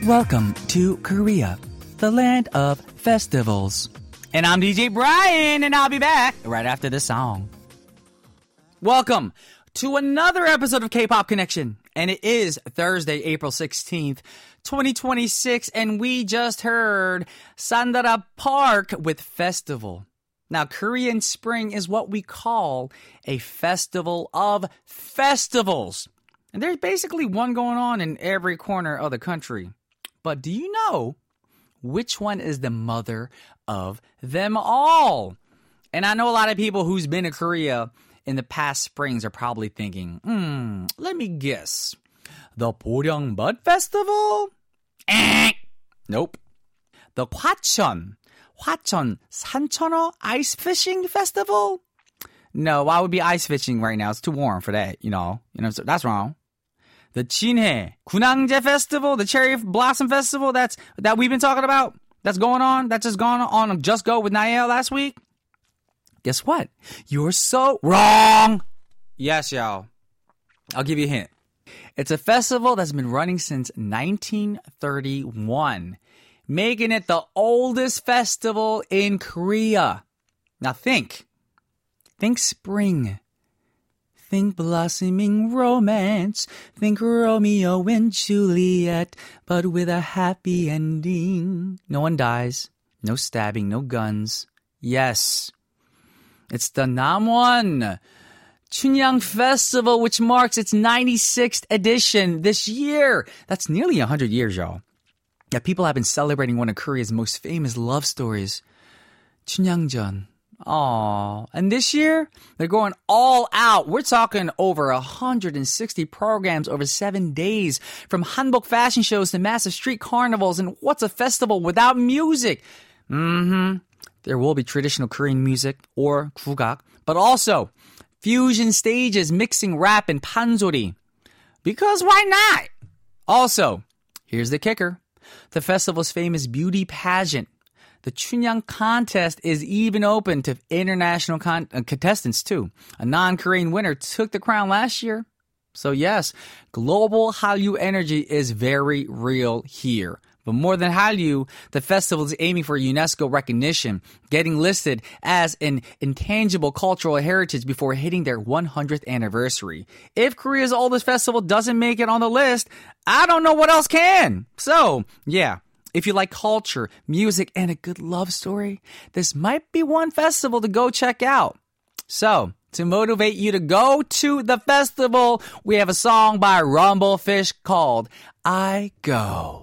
Welcome to Korea, the land of festivals. And I'm DJ Brian, and I'll be back right after this song. Welcome to another episode of K-Pop Connection. And it is Thursday, April 16th, 2026, and we just heard Sandara Park with Festival. Now, Korean Spring is what we call a festival of festivals. And there's basically one going on in every corner of the country. But do you know which one is the mother of them all? And I know a lot of people who's been to Korea in the past springs are probably thinking, let me guess. The Boryong Mud Festival? Nope. The Hwacheon Sancheoneo Ice Fishing Festival? No, why would be ice fishing right now? It's too warm for that, you know, so that's wrong. The Jinhae Gunangje Festival, the Cherry Blossom Festival that we've been talking about, that's going on, that's just gone on Just Go with Nael last week. Guess what? You're so wrong. Yes, y'all. I'll give you a hint. It's a festival that's been running since 1931, making it the oldest festival in Korea. Now think spring. Think blossoming romance. Think Romeo and Juliet, but with a happy ending. No one dies. No stabbing. No guns. Yes. It's the Namwon Chunyang Festival, which marks its 96th edition this year. That's nearly 100 years, y'all. Yeah, people have been celebrating one of Korea's most famous love stories, Chunyangjeon. Aww. And this year, they're going all out. We're talking over 160 programs over 7 days, from hanbok fashion shows to massive street carnivals. And what's a festival without music? There will be traditional Korean music or gugak, but also fusion stages mixing rap and pansori. Because why not? Also, here's the kicker. The festival's famous beauty pageant, the Chunyang contest, is even open to international contestants too. A non-Korean winner took the crown last year. So yes, global Hallyu energy is very real here. But more than Hallyu, the festival is aiming for UNESCO recognition, getting listed as an intangible cultural heritage before hitting their 100th anniversary. If Korea's oldest festival doesn't make it on the list, I don't know what else can. So, yeah, if you like culture, music, and a good love story, this might be one festival to go check out. So, to motivate you to go to the festival, we have a song by Rumblefish called I Go.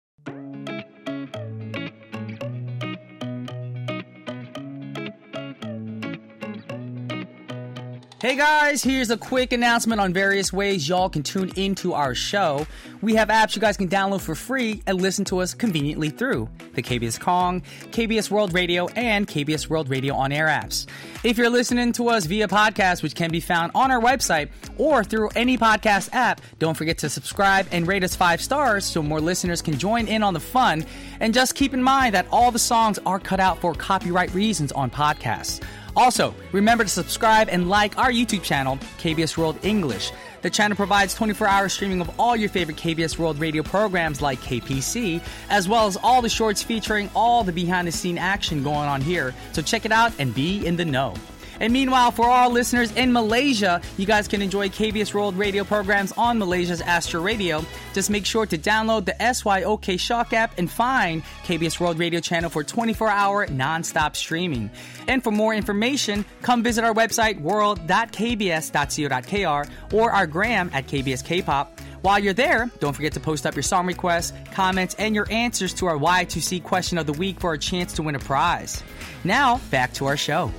Hey guys, here's a quick announcement on various ways y'all can tune into our show. We have apps you guys can download for free and listen to us conveniently through the KBS Kong, KBS World Radio, and KBS World Radio On Air apps. If you're listening to us via podcast, which can be found on our website or through any podcast app, don't forget to subscribe and rate us 5 stars so more listeners can join in on the fun. And just keep in mind that all the songs are cut out for copyright reasons on podcasts. Also, remember to subscribe and like our YouTube channel, KBS World English. The channel provides 24-hour streaming of all your favorite KBS World Radio programs like KPC, as well as all the shorts featuring all the behind-the-scene action going on here. So check it out and be in the know. And meanwhile, for all listeners in Malaysia, you guys can enjoy KBS World Radio programs on Malaysia's Astro Radio. Just make sure to download the SYOK Shock app and find KBS World Radio channel for 24-hour non-stop streaming. And for more information, come visit our website world.kbs.co.kr or our gram at KBS K-pop. While you're there, don't forget to post up your song requests, comments, and your answers to our Y2C question of the week for a chance to win a prize. Now, back to our show.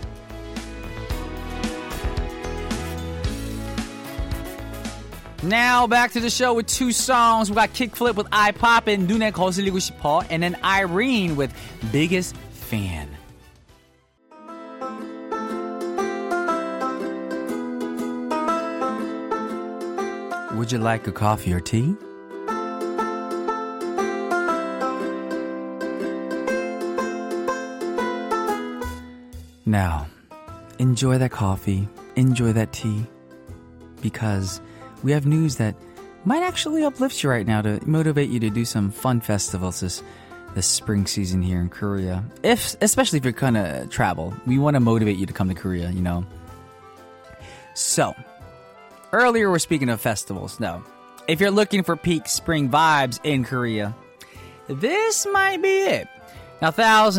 Now back to the show with 2 songs. We got Kickflip with I Poppin', 눈에 거슬리고 싶어, and then Irene with Biggest Fan. Would you like a coffee or tea? Now, enjoy that coffee, enjoy that tea, because we have news that might actually uplift you right now to motivate you to do some fun festivals this spring season here in Korea. Especially if you're gonna travel. We want to motivate you to come to Korea, you know. So, earlier we're speaking of festivals. No. If you're looking for peak spring vibes in Korea, this might be it. Now,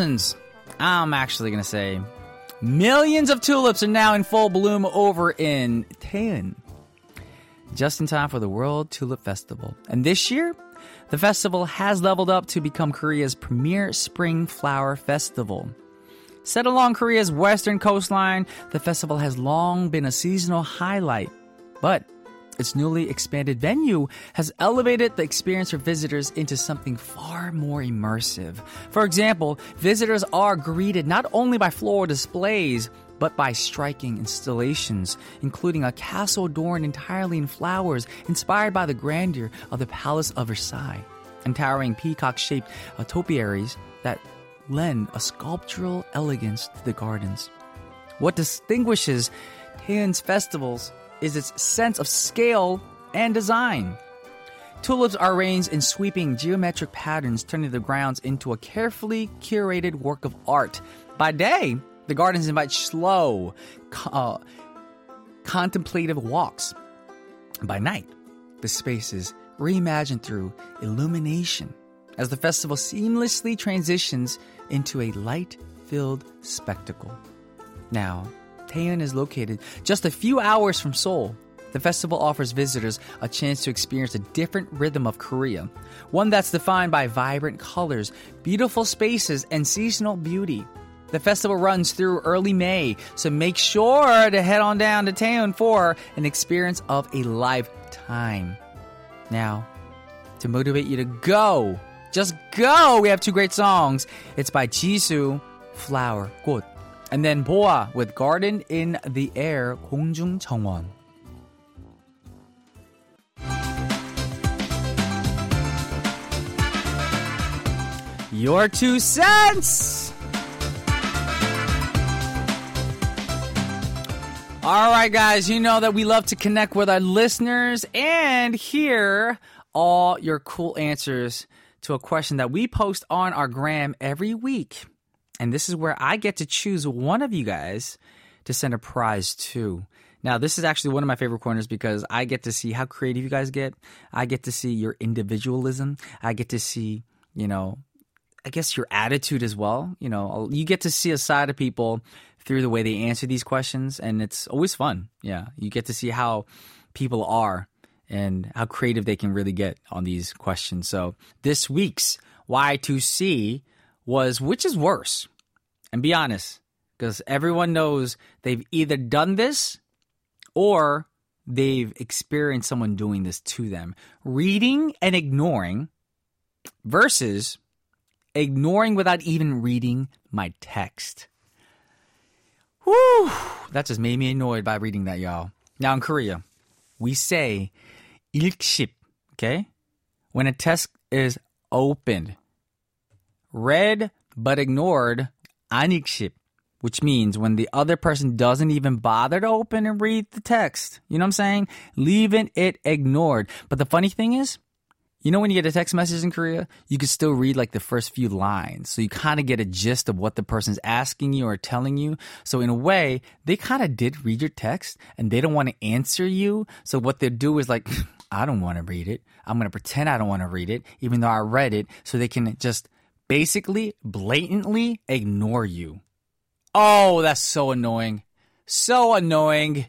I'm actually going to say millions of tulips are now in full bloom over in Daeun, just in time for the World Tulip Festival. And this year, the festival has leveled up to become Korea's premier spring flower festival. Set along Korea's western coastline, the festival has long been a seasonal highlight, but its newly expanded venue has elevated the experience for visitors into something far more immersive. For example, visitors are greeted not only by floral displays, but by striking installations, including a castle adorned entirely in flowers inspired by the grandeur of the Palace of Versailles, and towering peacock-shaped topiaries that lend a sculptural elegance to the gardens. What distinguishes Daeun's festivals is its sense of scale and design. Tulips are arranged in sweeping geometric patterns, turning the grounds into a carefully curated work of art. By day, the gardens invite slow, contemplative walks. By night, the space is reimagined through illumination as the festival seamlessly transitions into a light-filled spectacle. Now, Daeun is located just a few hours from Seoul. The festival offers visitors a chance to experience a different rhythm of Korea, one that's defined by vibrant colors, beautiful spaces, and seasonal beauty. The festival runs through early May, so make sure to head on down to Daeun for an experience of a lifetime. Now, to motivate you to go, just go, we have two great songs. It's by Jisoo, Flower, 꽃. And then Boa with Garden in the Air, 공중 정원. Your 2 cents! All right, guys, you know that we love to connect with our listeners and hear all your cool answers to a question that we post on our gram every week. And this is where I get to choose one of you guys to send a prize to. Now, this is actually one of my favorite corners because I get to see how creative you guys get. I get to see your individualism. I get to see, I guess your attitude as well. You get to see a side of people through the way they answer these questions, and it's always fun. Yeah, you get to see how people are and how creative they can really get on these questions. So this week's Y2C was, which is worse? And be honest, because everyone knows they've either done this or they've experienced someone doing this to them. Reading and ignoring versus ignoring without even reading my text. Whew, that just made me annoyed by reading that, y'all. Now in Korea, we say 읽씹, okay? When a text is opened, read but ignored, 안읽씹, which means when the other person doesn't even bother to open and read the text. You know what I'm saying? Leaving it ignored. But the funny thing is, when you get a text message in Korea, you can still read like the first few lines. So you kind of get a gist of what the person's asking you or telling you. So in a way, they kind of did read your text and they don't want to answer you. So what they do is like, I don't want to read it. I'm going to pretend I don't want to read it, even though I read it, so they can just basically blatantly ignore you. Oh, that's so annoying. So annoying.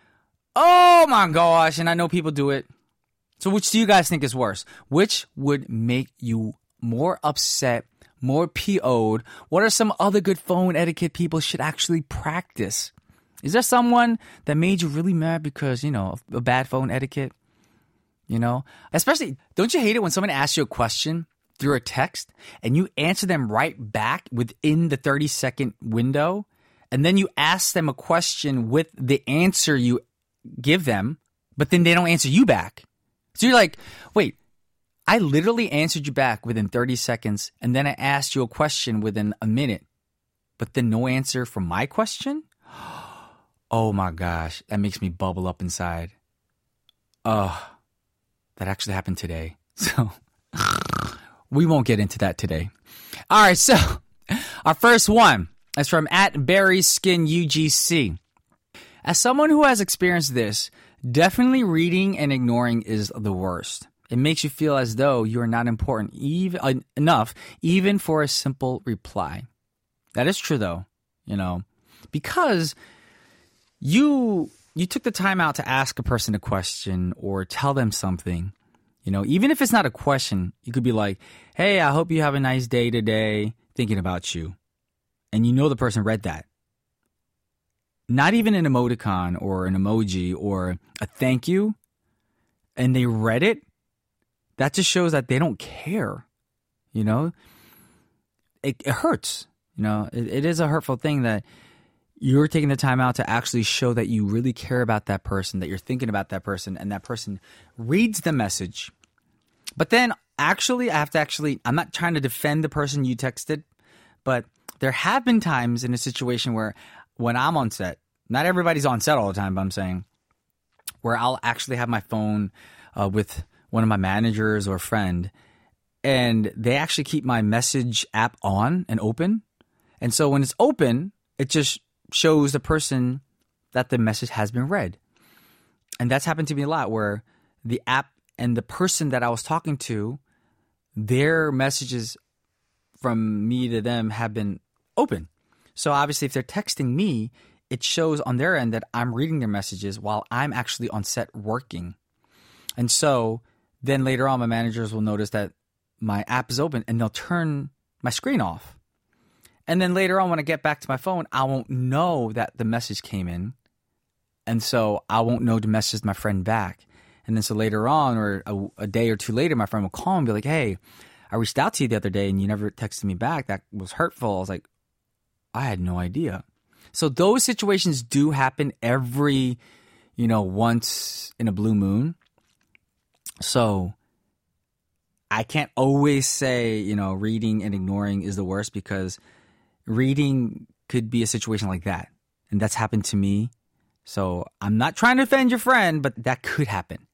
Oh my gosh. And I know people do it. So which do you guys think is worse? Which would make you more upset, more PO'd? What are some other good phone etiquette people should actually practice? Is there someone that made you really mad because, a bad phone etiquette? Especially, don't you hate it when someone asks you a question through a text and you answer them right back within the 30-second window, and then you ask them a question with the answer you give them, but then they don't answer you back? So you're like, wait, I literally answered you back within 30 seconds, and then I asked you a question within a minute, but then no answer for my question? Oh my gosh, that makes me bubble up inside. Ugh. that actually happened today. So we won't get into that today. All right, so our first one is from @BerrySkinUGC. As someone who has experienced this, definitely reading and ignoring is the worst. It makes you feel as though you are not important enough even for a simple reply. That is true though, because you took the time out to ask a person a question or tell them something. Even if it's not a question, you could be like, hey, I hope you have a nice day today, thinking about you. And the person read that. Not even an emoticon or an emoji or a thank you, and they read it. That just shows that they don't care. It hurts. It is a hurtful thing that you're taking the time out to actually show that you really care about that person, that you're thinking about that person, and that person reads the message. But then I'm not trying to defend the person you texted, but there have been times in a situation where when I'm on set, not everybody's on set all the time, but I'm saying where I'll actually have my phone with one of my managers or friend, and they actually keep my message app on and open. And so when it's open, it just shows the person that the message has been read. And that's happened to me a lot, where the app and the person that I was talking to, their messages from me to them have been open. So obviously if they're texting me, it shows on their end that I'm reading their messages while I'm actually on set working. And so then later on, my managers will notice that my app is open and they'll turn my screen off. And then later on, when I get back to my phone, I won't know that the message came in. And so I won't know to message my friend back. And then so later on, or a day or two later, my friend will call and be like, hey, I reached out to you the other day and you never texted me back. That was hurtful. I was like, I had no idea. So those situations do happen every, once in a blue moon. So I can't always say, reading and ignoring is the worst, because reading could be a situation like that. And that's happened to me. So I'm not trying to offend your friend, but that could happen.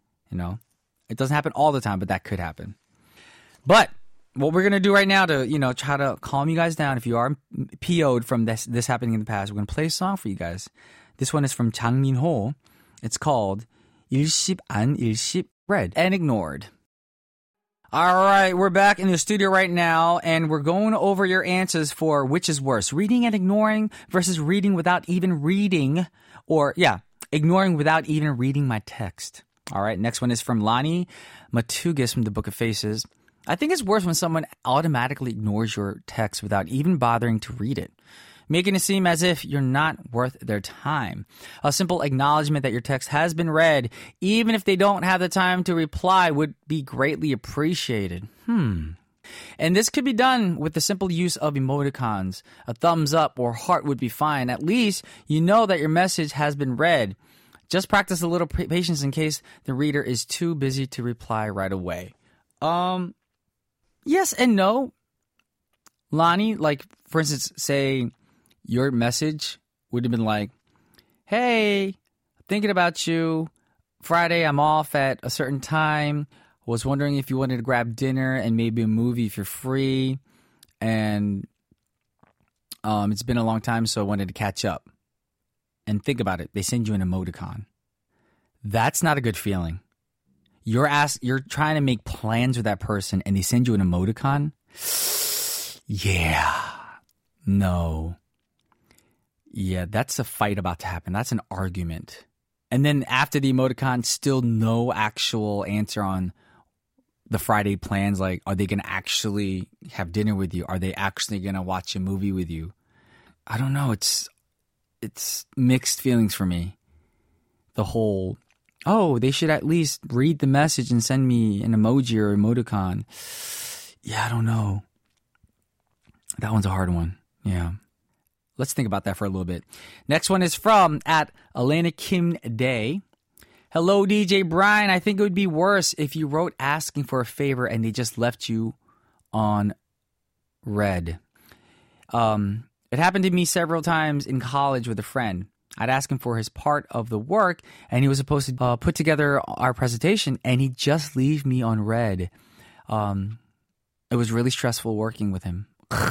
It doesn't happen all the time, but that could happen. But what we're going to do right now to, try to calm you guys down, if you are PO'd from this happening in the past, we're going to play a song for you guys. This one is from Jang Min-ho. It's called 일십 안 일십, read and ignored. All right, we're back in the studio right now, and we're going over your answers for which is worse, reading and ignoring versus reading without even reading, ignoring without even reading my text. All right, next one is from Lani Matugis from the Book of Faces. I think it's worse when someone automatically ignores your text without even bothering to read it, making it seem as if you're not worth their time. A simple acknowledgement that your text has been read, even if they don't have the time to reply, would be greatly appreciated. And this could be done with the simple use of emoticons. A thumbs up or heart would be fine. At least you know that your message has been read. Just practice a little patience in case the reader is too busy to reply right away. Yes and no. Lonnie, like, for instance, say your message would have been like, hey, thinking about you. Friday, I'm off at a certain time. Was wondering if you wanted to grab dinner and maybe a movie if you're free. And it's been a long time, so I wanted to catch up. And think about it. They send you an emoticon. That's not a good feeling. You're trying to make plans with that person and they send you an emoticon? Yeah. No. Yeah, that's a fight about to happen. That's an argument. And then after the emoticon, still no actual answer on the Friday plans. Like, are they going to actually have dinner with you? Are they actually going to watch a movie with you? I don't know. It's mixed feelings for me. The whole, they should at least read the message and send me an emoji or emoticon. Yeah, I don't know. That one's a hard one. Yeah. Let's think about that for a little bit. Next one is from @Elena Kim Day. Hello, DJ Brian. I think it would be worse if you wrote asking for a favor and they just left you on red. It happened to me several times in college with a friend. I'd ask him for his part of the work, and he was supposed to put together our presentation, and he'd just leave me on red. It was really stressful working with him.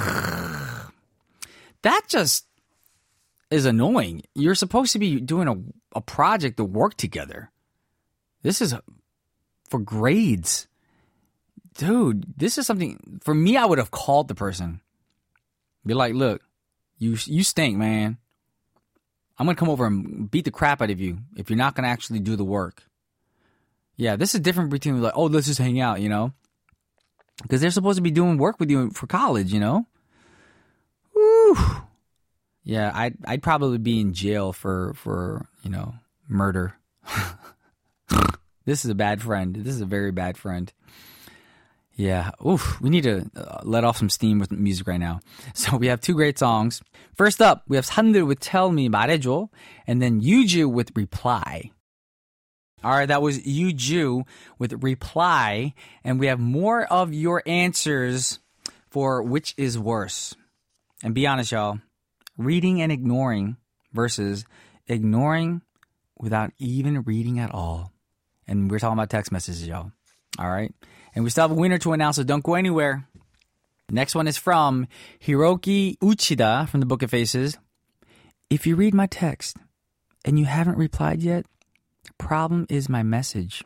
That just is annoying. You're supposed to be doing a project to work together. This is for grades. Dude, this is something, for me, I would have called the person. Be like, look, you stink, man. I'm going to come over and beat the crap out of you if you're not going to actually do the work. Yeah, this is different between like, oh, let's just hang out, you know? Because they're supposed to be doing work with you for college, you know? Woo! Yeah, I'd probably be in jail for you know, murder. This is a bad friend. This is a very bad friend. Yeah, oof, we need to let off some steam with music right now. So we have two great songs. First up, we have 산들 with Tell Me 말해줘, and then Yuju with Reply. All right, that was Yuju with Reply, and we have more of your answers for which is worse. And be honest, y'all, reading and ignoring versus ignoring without even reading at all. And we're talking about text messages, y'all. All right? And we still have a winner to announce, so don't go anywhere. Next one is from Hiroki Uchida from the Book of Faces. If you read my text and you haven't replied yet, the problem is my message.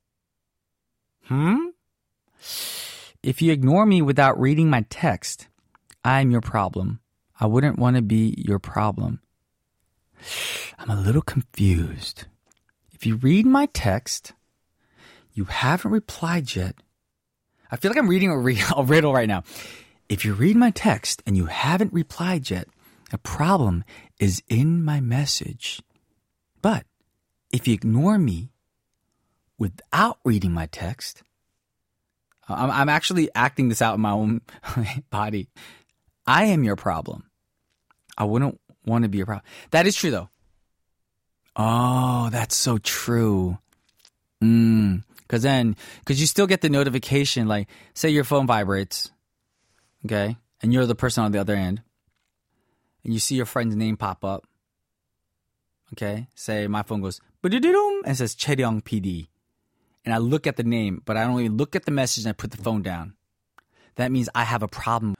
If you ignore me without reading my text, I'm your problem. I wouldn't want to be your problem. I'm a little confused. If you read my text, you haven't replied yet. I feel like I'm reading a riddle right now. If you read my text and you haven't replied yet, the problem is in my message. But if you ignore me without reading my text, I'm actually acting this out in my own body. I am your problem. I wouldn't want to be your problem. That is true, though. Oh, that's so true. Because you still get the notification, like, say your phone vibrates, okay, and you're the person on the other end, and you see your friend's name pop up, okay, say my phone goes, and it says Chaeryong PD, and I look at the name, but I don't even look at the message and I put the phone down. That means I have a problem.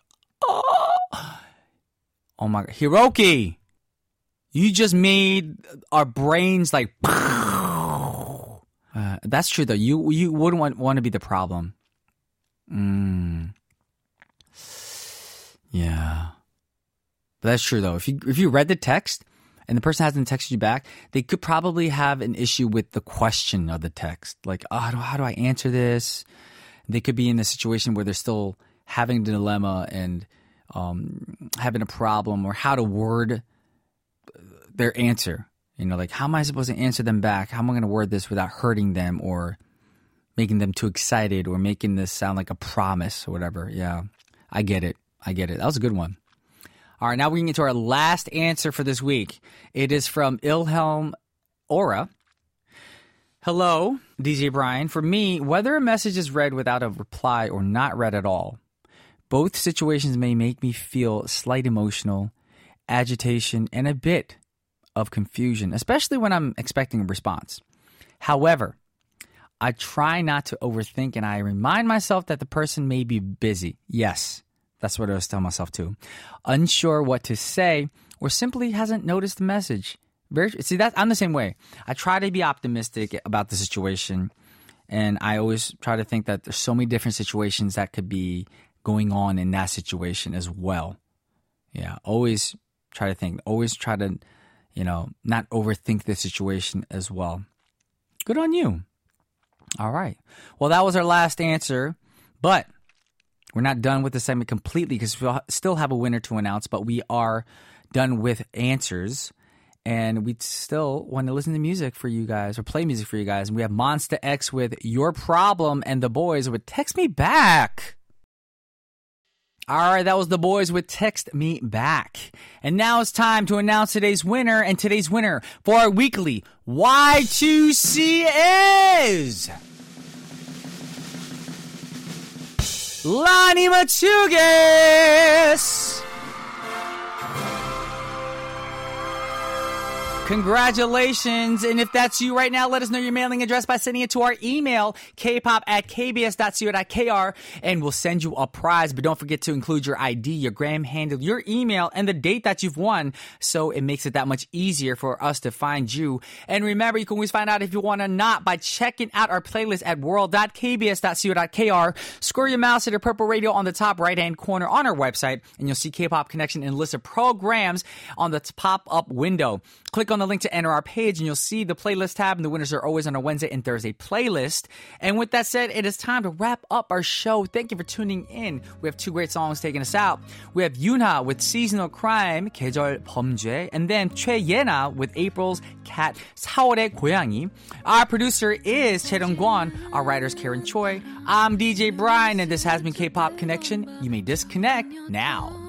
Oh my God. Hiroki, you just made our brains like... that's true, though. You wouldn't want to be the problem. Yeah. But that's true, though. If you read the text and the person hasn't texted you back, they could probably have an issue with the question of the text. Like, oh, how do I answer this? They could be in a situation where they're still having a dilemma and having a problem, or how to word their answer. You know, like, how am I supposed to answer them back? How am I going to word this without hurting them or making them too excited or making this sound like a promise or whatever? Yeah, I get it. That was a good one. All right, now we can get to our last answer for this week. It is from Ilhelm Ora. Hello, DJ Brian. For me, whether a message is read without a reply or not read at all, both situations may make me feel slight emotional, agitation, and a bit of confusion, especially when I'm expecting a response. However, I try not to overthink, and I remind myself that the person may be busy. Yes, that's what I was telling myself too. Unsure what to say, or simply hasn't noticed the message. I'm the same way. I try to be optimistic about the situation, and I always try to think that there's so many different situations that could be going on in that situation as well. Yeah, always try to think. Always try to, not overthink the situation as well. Good on you. All right. Well, that was our last answer, but we're not done with the segment completely because we still have a winner to announce, but we are done with answers, and we still want to listen to music for you guys or play music for you guys. And we have Monsta X with Your Problem and The Boys with Text Me Back. All right, that was The Boys with Text Me Back. And now it's time to announce today's winner. And today's winner for our weekly Y2C is Lani Matugas. Congratulations. And if that's you right now, let us know your mailing address by sending it to our email, kpop@kbs.co.kr, and we'll send you a prize. But don't forget to include your ID, your gram handle, your email, and the date that you've won, so it makes it that much easier for us to find you. And remember, you can always find out if you won or not by checking out our playlist at world.kbs.co.kr. Scroll your mouse to the purple radio on the top right-hand corner on our website, and you'll see K-Pop Connection and a list of programs on the pop-up window. Click on the link to enter our page, and you'll see the playlist tab, and the winners are always on our Wednesday and Thursday playlist. And with that said, it is time to wrap up our show. Thank you for tuning in. We have two great songs taking us out. We have Yuna with Seasonal Crime, 계절 범죄, and then 최예나 with April's Cat, 4월의 고양이. Our producer is Chae Kwon. Our writer is Karen Choi. I'm DJ Brian, and this has been K-Pop Connection. You may disconnect now.